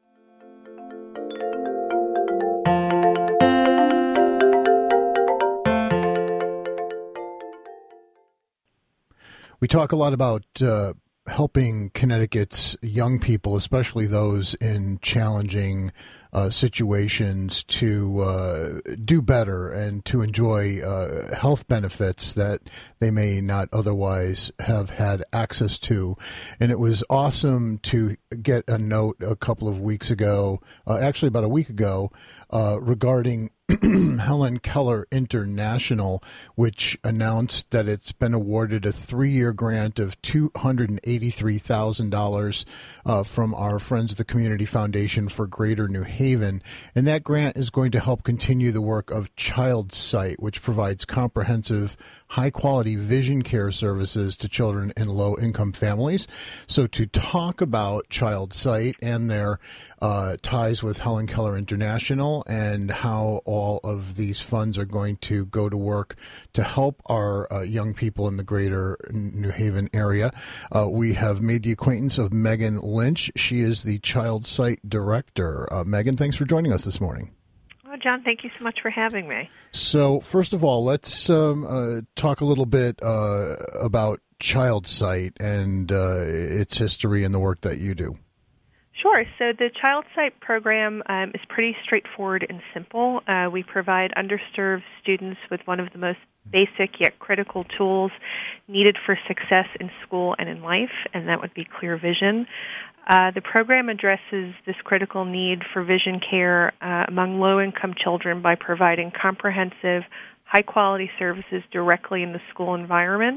We talk a lot about uh, helping Connecticut's young people, especially those in challenging uh, situations, to uh, do better and to enjoy uh, health benefits that they may not otherwise have had access to. And it was awesome to get a note a couple of weeks ago, uh, actually about a week ago, uh, regarding Helen Keller International, which announced that it's been awarded a three-year grant of two hundred eighty-three thousand dollars uh, from our friends at the Community Foundation for Greater New Haven. And that grant is going to help continue the work of Child Sight, which provides comprehensive, high-quality vision care services to children in low-income families. So to talk about Child Sight and their uh, ties with Helen Keller International and how all of these funds are going to go to work to help our uh, young people in the greater New Haven area. Uh, we have made the acquaintance of Megan Lynch. She is the Child Sight Director. Uh, Megan, thanks for joining us this morning. Oh, John, thank you so much for having me. So, first of all, let's um, uh, talk a little bit uh, about Child Sight and uh, its history and the work that you do. Sure. So the Child Sight program um, is pretty straightforward and simple. Uh, we provide underserved students with one of the most basic yet critical tools needed for success in school and in life, and that would be clear vision. Uh, the program addresses this critical need for vision care uh, among low-income children by providing comprehensive, high-quality services directly in the school environment.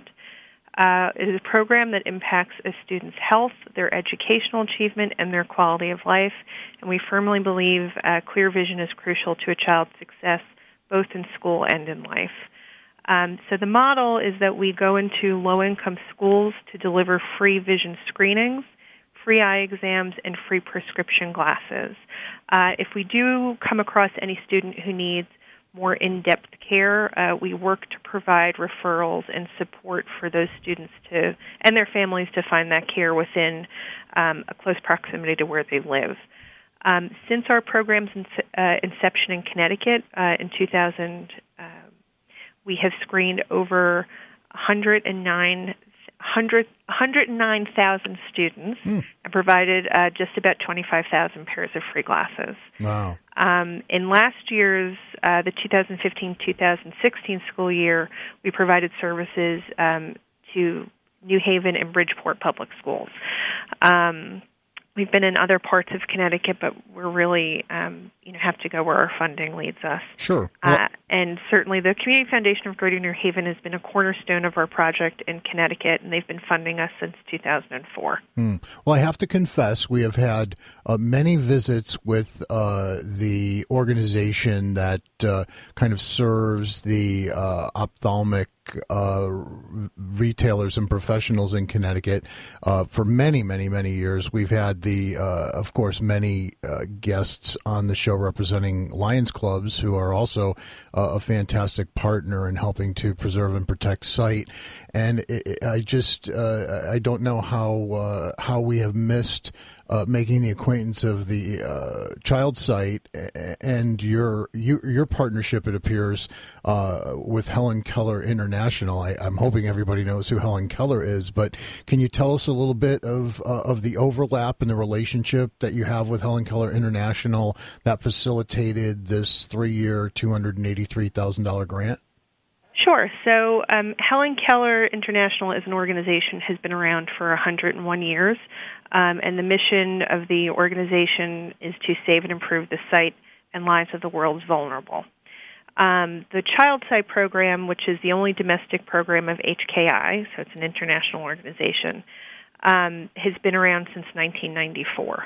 Uh, it is a program that impacts a student's health, their educational achievement, and their quality of life. And we firmly believe uh, clear vision is crucial to a child's success, both in school and in life. Um, so the model is that we go into low-income schools to deliver free vision screenings, free eye exams, and free prescription glasses. Uh, if we do come across any student who needs more in-depth care, uh, we work to provide referrals and support for those students to and their families to find that care within um, a close proximity to where they live. Um, since our program's in, uh, inception in Connecticut uh, in two thousand, uh, we have screened over one hundred nine thousand students mm. and provided uh, just about twenty-five thousand pairs of free glasses. Wow. Um, in last year's, uh, the two thousand fifteen two thousand sixteen school year, we provided services um, to New Haven and Bridgeport public schools. Um, we've been in other parts of Connecticut, but we're really, um, you know, have to go where our funding leads us. Sure. Well, uh, and certainly the Community Foundation of Greater New Haven has been a cornerstone of our project in Connecticut, and they've been funding us since two thousand four. Hmm. Well, I have to confess, we have had uh, many visits with uh, the organization that uh, kind of serves the uh, ophthalmic uh, retailers and professionals in Connecticut uh, for many, many, many years. We've had the, uh, of course, many uh, guests on the show representing Lions Clubs, who are also uh, a fantastic partner in helping to preserve and protect sight. And it, it, I just, uh, I don't know how uh, how we have missed uh, making the acquaintance of the uh, Child Sight and your your, your partnership, it appears, uh, with Helen Keller International. I, I'm hoping everybody knows who Helen Keller is, but can you tell us a little bit of uh, of the overlap and the relationship that you have with Helen Keller International that facilitated this three-year, two hundred eighty-three thousand dollars grant? Sure. So um, Helen Keller International as an organization has been around for one hundred one years, um, and the mission of the organization is to save and improve the sight and lives of the world's vulnerable. Um, the Child Sight program, which is the only domestic program of H K I, so it's an international organization, um, has been around since nineteen ninety-four.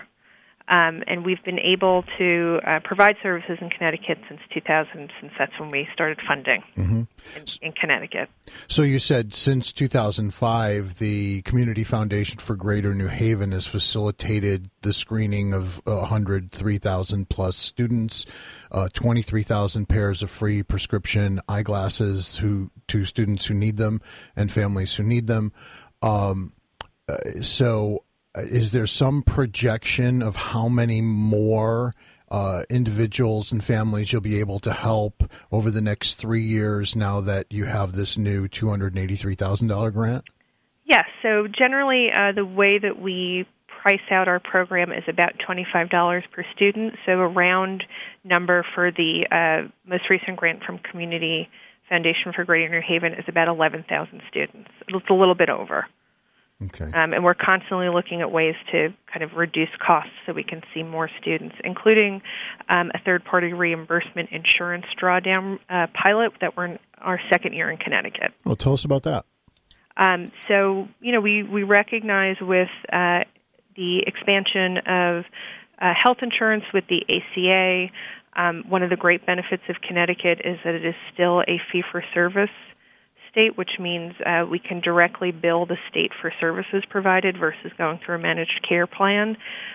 Um, and we've been able to uh, provide services in Connecticut since two thousand, since that's when we started funding mm-hmm. in, in Connecticut. So you said since two thousand five, the Community Foundation for Greater New Haven has facilitated the screening of one hundred three thousand plus students, uh, twenty-three thousand pairs of free prescription eyeglasses who, to students who need them and families who need them. Um, uh, so... Is there some projection of how many more uh, individuals and families you'll be able to help over the next three years now that you have this new two hundred eighty-three thousand dollars grant? Yes. So generally, uh, the way that we price out our program is about twenty-five dollars per student. So a round number for the uh, most recent grant from Community Foundation for Greater New Haven is about eleven thousand students. It's a little bit over. Okay. Um, and we're constantly looking at ways to kind of reduce costs so we can see more students, including um, a third-party reimbursement insurance drawdown uh, pilot that we're in our second year in Connecticut. Well, tell us about that. Um, so, you know, we, we recognize with uh, the expansion of uh, health insurance with the A C A, um, one of the great benefits of Connecticut is that it is still a fee-for-service state, which means uh, we can directly bill the state for services provided versus going through a managed care plan.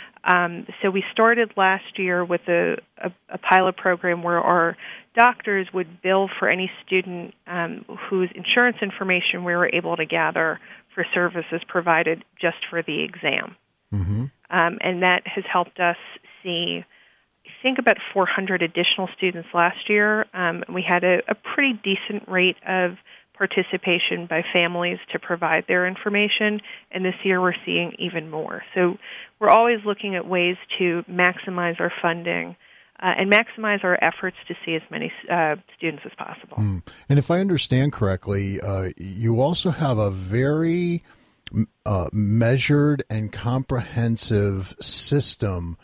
Um, so we started last year with a, a, a pilot program where our doctors would bill for any student um, whose insurance information we were able to gather for services provided just for the exam. Mm-hmm. Um, and that has helped us see, I think, about four hundred additional students last year. Um, we had a, a pretty decent rate of participation by families to provide their information, and this year we're seeing even more. So we're always looking at ways to maximize our funding uh, and maximize our efforts to see as many uh, students as possible. Mm. And if I understand correctly, uh, you also have a very uh, measured and comprehensive system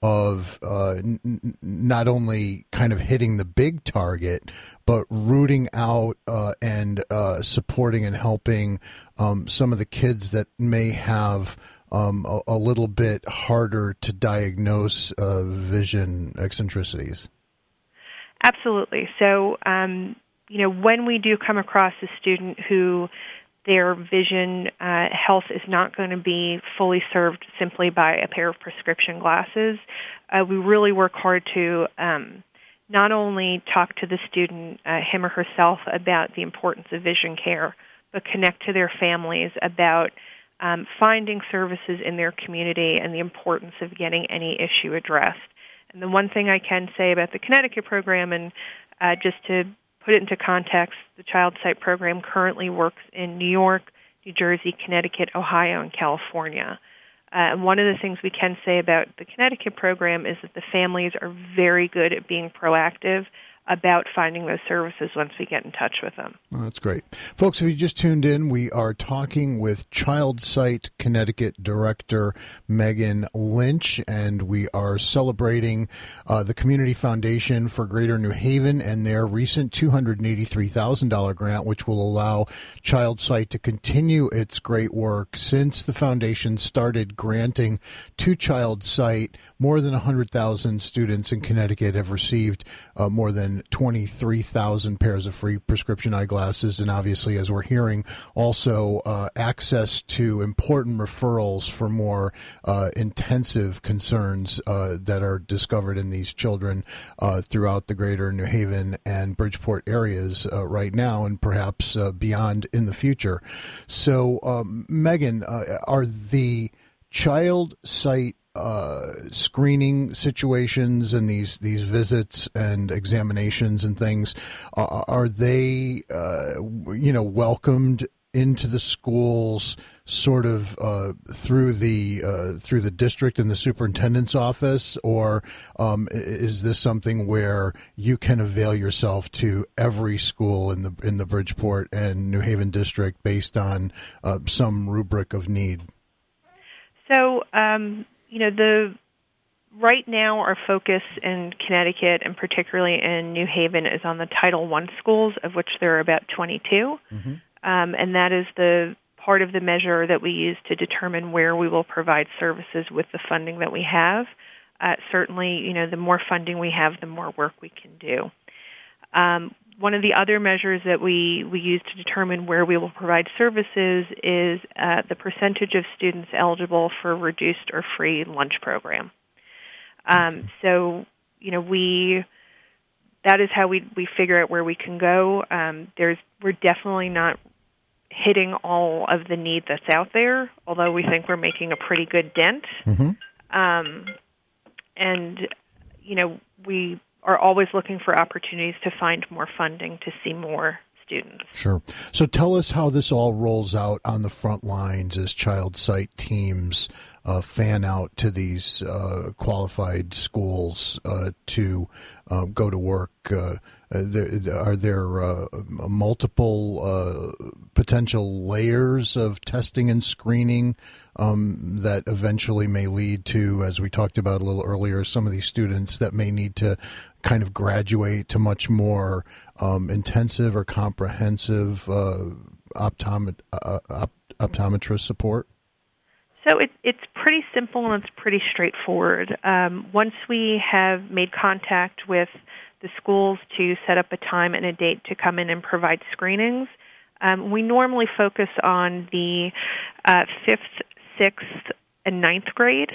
of uh, n- not only kind of hitting the big target, but rooting out uh, and uh, supporting and helping um, some of the kids that may have um, a, a little bit harder to diagnose uh, vision eccentricities. Absolutely. So, um, you know, when we do come across a student who their vision uh, health is not going to be fully served simply by a pair of prescription glasses, uh, we really work hard to um, not only talk to the student, uh, him or herself, about the importance of vision care, but connect to their families about um, finding services in their community and the importance of getting any issue addressed. And the one thing I can say about the Connecticut program, and uh, just to put it into context, the Child Sight program currently works in New York, New Jersey, Connecticut, Ohio, and California. Uh, and one of the things we can say about the Connecticut program is that the families are very good at being proactive about finding those services once we get in touch with them. Well, that's great. Folks, if you just tuned in, we are talking with Child Sight Connecticut Director Megan Lynch, and we are celebrating uh, the Community Foundation for Greater New Haven and their recent two hundred eighty-three thousand dollars grant, which will allow Child Sight to continue its great work. Since the foundation started granting to Child Sight, more than one hundred thousand students in Connecticut have received uh, more than twenty-three thousand pairs of free prescription eyeglasses, and obviously, as we're hearing, also uh, access to important referrals for more uh, intensive concerns uh, that are discovered in these children uh, throughout the greater New Haven and Bridgeport areas uh, right now, and perhaps uh, beyond in the future. So, um, Megan, uh, are the Child Sight Uh, screening situations and these these visits and examinations and things, uh, are they uh, you know welcomed into the schools sort of uh, through the uh, through the district and the superintendent's office, or um, is this something where you can avail yourself to every school in the in the Bridgeport and New Haven district based on uh, some rubric of need? So. Um You know, the right now our focus in Connecticut and particularly in New Haven is on the Title One schools, of which there are about twenty-two. Mm-hmm. Um, and that is the part of the measure that we use to determine where we will provide services with the funding that we have. Uh, certainly, you know, the more funding we have, the more work we can do. Um, one of the other measures that we, we use to determine where we will provide services is uh, the percentage of students eligible for reduced or free lunch program. Um, so, you know, we that is how we we figure out where we can go. Um, there's we're definitely not hitting all of the need that's out there, although we think we're making a pretty good dent. Mm-hmm. Um, and, you know, we are always looking for opportunities to find more funding to see more students. Sure. So tell us how this all rolls out on the front lines as Child Sight teams uh, fan out to these uh, qualified schools uh, to uh, go to work uh, uh, there, are there uh, multiple uh, potential layers of testing and screening um, that eventually may lead to, as we talked about a little earlier, some of these students that may need to kind of graduate to much more um, intensive or comprehensive uh, optomet- uh, op- optometrist support? So it, it's pretty simple and it's pretty straightforward. Um, once we have made contact with the schools to set up a time and a date to come in and provide screenings, um, we normally focus on the uh, fifth, sixth, and ninth grade.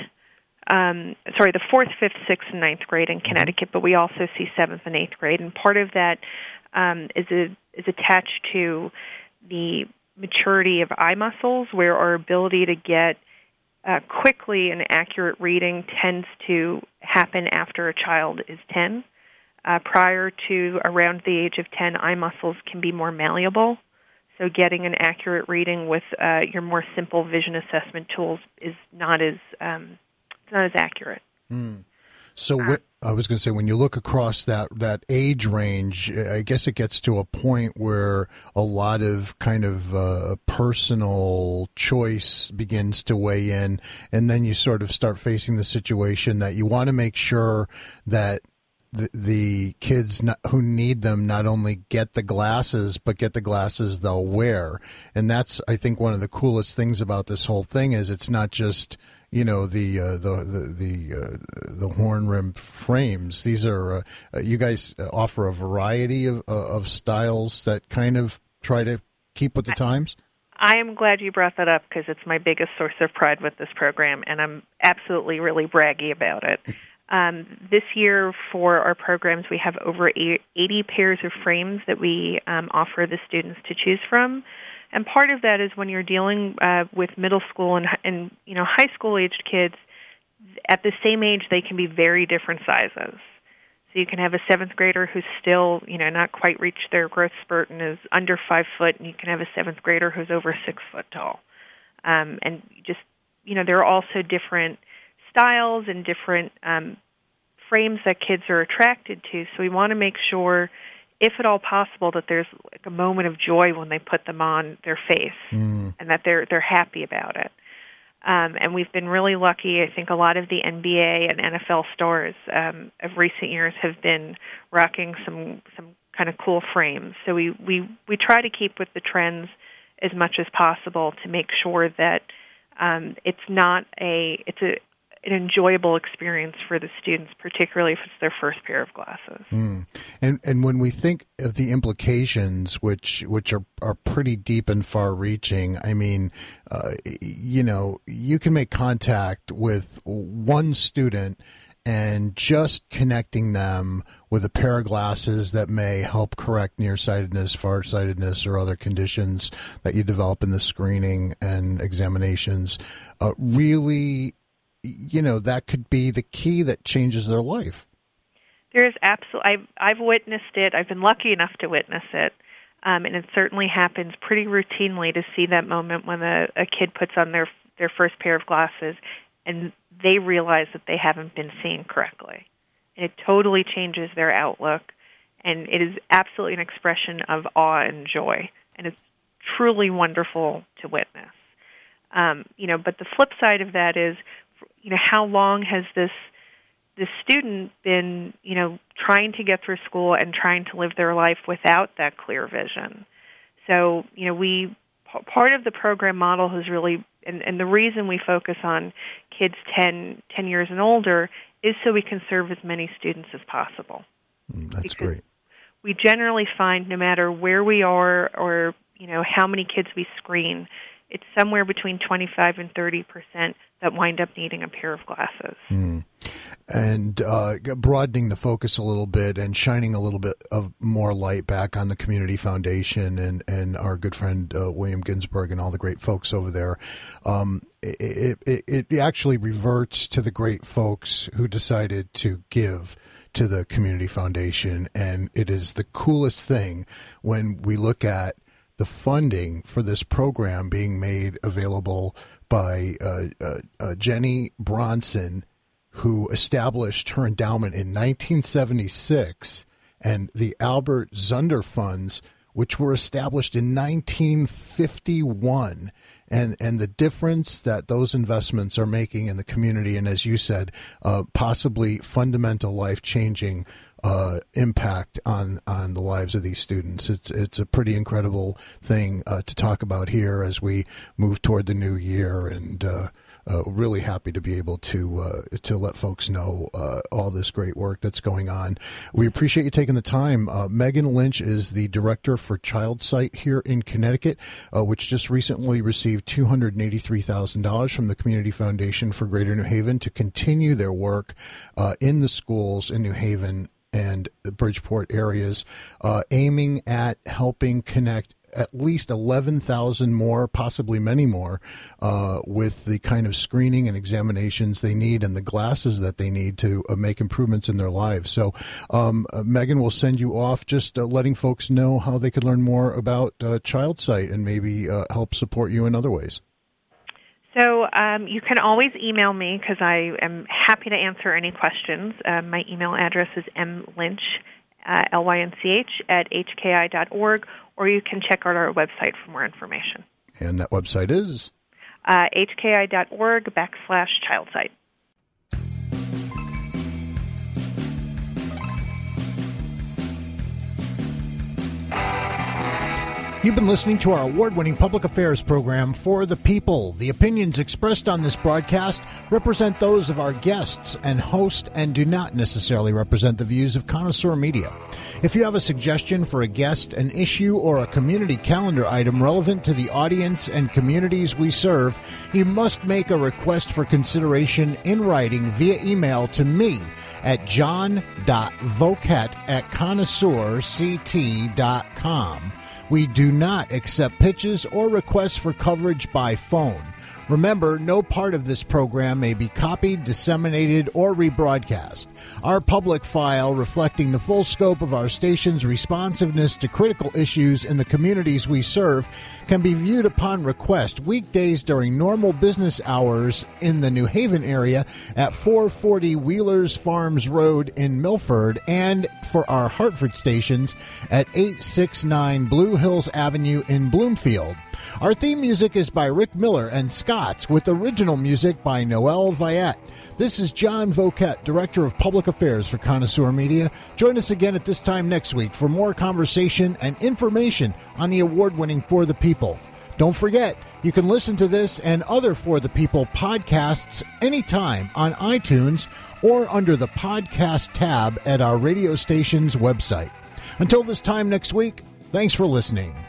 Um, sorry, the fourth, fifth, sixth, and ninth grade in Connecticut, but we also see seventh and eighth grade. And part of that um, is a, is attached to the maturity of eye muscles, where our ability to get Uh, quickly an accurate reading tends to happen after a child is ten. Uh, prior to around the age of ten, eye muscles can be more malleable, so getting an accurate reading with uh, your more simple vision assessment tools is not as um, not as accurate. Mm. So wh- I was going to say, when you look across that, that age range, I guess it gets to a point where a lot of kind of uh, personal choice begins to weigh in, and then you sort of start facing the situation that you want to make sure that the, the kids not, who need them not only get the glasses, but get the glasses they'll wear. And that's, I think, one of the coolest things about this whole thing is it's not just, you know, the uh, the the the, uh, the horn rim frames. These are uh, you guys offer a variety of of styles that kind of try to keep with the times. I am glad you brought that up because it's my biggest source of pride with this program, and I'm absolutely really braggy about it. Um, this year for our programs, we have over eighty pairs of frames that we um, offer the students to choose from. And part of that is when you're dealing uh, with middle school and, and you know high school-aged kids, at the same age they can be very different sizes. So you can have a seventh grader who's still, you know, not quite reached their growth spurt and is under five foot, and you can have a seventh grader who's over six foot tall. Um, and just, you know, there are also different styles and different um, frames that kids are attracted to. So we want to make sure, if at all possible, that there's like a moment of joy when they put them on their face, mm. and that they're they're happy about it. Um, and we've been really lucky. I think a lot of the N B A and N F L stars um, of recent years have been rocking some some kind of cool frames. So we, we, we try to keep with the trends as much as possible to make sure that um, it's not a it's a an enjoyable experience for the students, particularly if it's their first pair of glasses. Mm. And and when we think of the implications, which which are, are pretty deep and far-reaching, I mean, uh, you know, you can make contact with one student and just connecting them with a pair of glasses that may help correct nearsightedness, farsightedness, or other conditions that you develop in the screening and examinations, uh, really, you know, that could be the key that changes their life. There is absolutely, I've, I've witnessed it. I've been lucky enough to witness it. Um, and it certainly happens pretty routinely to see that moment when a, a kid puts on their their first pair of glasses and they realize that they haven't been seeing correctly. And it totally changes their outlook. And it is absolutely an expression of awe and joy. And it's truly wonderful to witness. Um, you know, but the flip side of that is, you know, how long has this this student been, you know, trying to get through school and trying to live their life without that clear vision? So, you know, we part of the program model has really, and, and the reason we focus on kids ten, ten years and older is so we can serve as many students as possible. Mm, that's because great. We generally find no matter where we are or, you know, how many kids we screen, it's somewhere between twenty-five and thirty percent that wind up needing a pair of glasses. Mm. And uh, broadening the focus a little bit and shining a little bit of more light back on the Community Foundation and, and our good friend uh, William Ginsburg and all the great folks over there. Um, it, it, it actually reverts to the great folks who decided to give to the Community Foundation. And it is the coolest thing when we look at the funding for this program being made available by uh, uh, uh, Jenny Bronson, who established her endowment in nineteen seventy-six and the Albert Zunder Funds, which were established in nineteen fifty-one, and and the difference that those investments are making in the community, and as you said, uh, possibly fundamental, life-changing uh, impact on on the lives of these students. It's it's a pretty incredible thing uh, to talk about here as we move toward the new year, and uh, uh, really happy to be able to uh, to let folks know uh, all this great work that's going on. We appreciate you taking the time. Uh, Megan Lynch is the director for Child Sight here in Connecticut, uh, which just recently received two hundred eighty-three thousand dollars from the Community Foundation for Greater New Haven to continue their work uh, in the schools in New Haven and the Bridgeport areas, uh, aiming at helping connect at least eleven thousand more, possibly many more, uh, with the kind of screening and examinations they need and the glasses that they need to uh, make improvements in their lives. So um, uh, Megan will send you off just uh, letting folks know how they could learn more about uh, Child Sight and maybe uh, help support you in other ways. So um, you can always email me because I am happy to answer any questions. Uh, my email address is mlynch, uh, L Y N C H, at h k i dot org, or you can check out our website for more information. And that website is? Uh, h k i dot org backslash childsight. You've been listening to our award-winning public affairs program, For the People. The opinions expressed on this broadcast represent those of our guests and host and do not necessarily represent the views of Connoisseur Media. If you have a suggestion for a guest, an issue, or a community calendar item relevant to the audience and communities we serve, you must make a request for consideration in writing via email to me at john dot voket at connoisseur c t dot com. We do not accept pitches or requests for coverage by phone. Remember, no part of this program may be copied, disseminated, or rebroadcast. Our public file, reflecting the full scope of our station's responsiveness to critical issues in the communities we serve, can be viewed upon request weekdays during normal business hours in the New Haven area at four forty Wheelers Farms Road in Milford, and for our Hartford stations at eight sixty-nine Blue Hills Avenue in Bloomfield. Our theme music is by Rick Miller and Scott's, with original music by Noel Viette. This is John Voket, Director of Public Affairs for Connoisseur Media. Join us again at this time next week for more conversation and information on the award-winning For the People. Don't forget, you can listen to this and other For the People podcasts anytime on iTunes or under the podcast tab at our radio station's website. Until this time next week, thanks for listening.